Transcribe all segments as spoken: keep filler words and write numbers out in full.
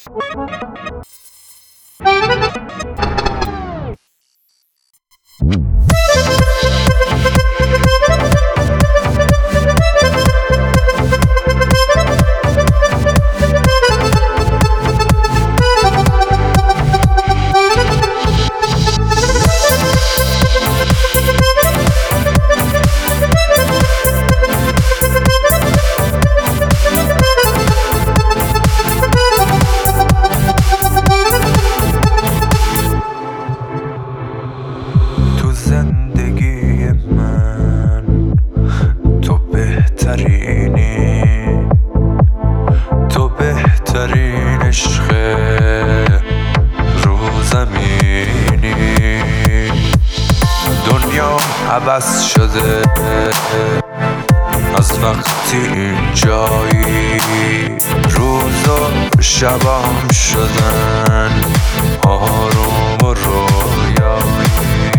زندگی من تو بهترینی، تو بهترین عشق رو زمینی. دنیا عوض شده از وقتی اینجایی، روز و شبام شدن آروم و رویایی.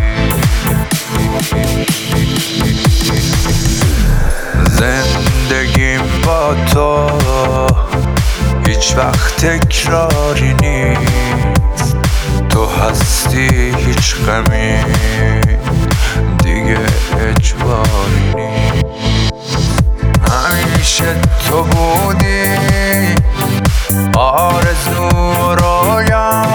زندگیم با تو هیچ وقت تکراری نیست، تو هستی هیچ غمی دیگه اجباری نیست. همیشه تو بودی آرزو و رویام،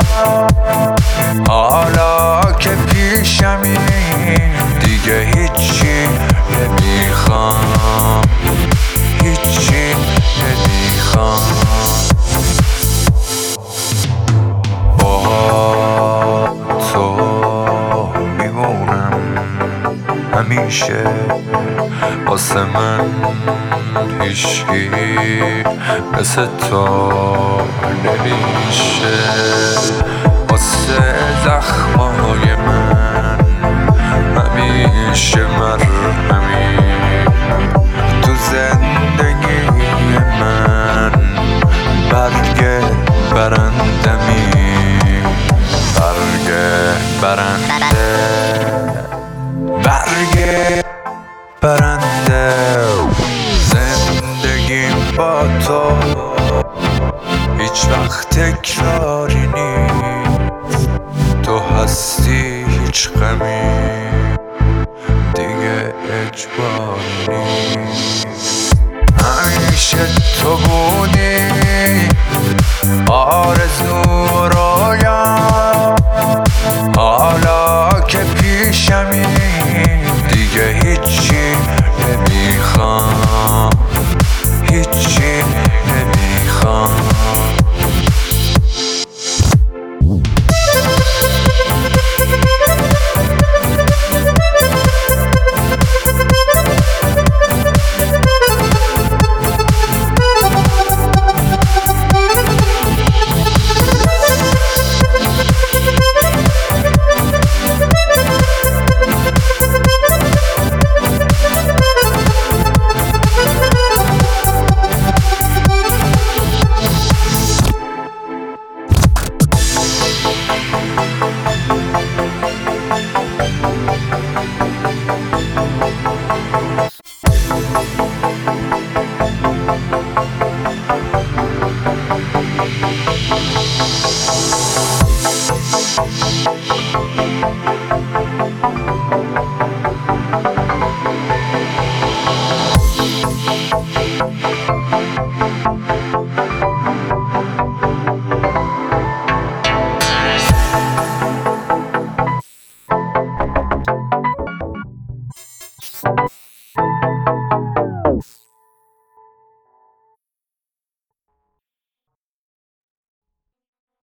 حالا که پیشمی دیگه هیچی نمیخوام، هیچی نمیخوام. با تو میمونم همیشه، واسه من هیچکی مثل تو نمیشه. واسه زخمای من همیشه مرهمی، تو زندگی من برگ برندمی، برگ برنده، برگ برنده. زندگیم با تو هیچ وقت تکراری نیست، تو هستی هیچ غمی دیگه اجباری نیست. همیشه تو بودی آرزو و رویام، حالا که پیشمی دیگه هیچی نمیخوام، هیچی نمیخوام.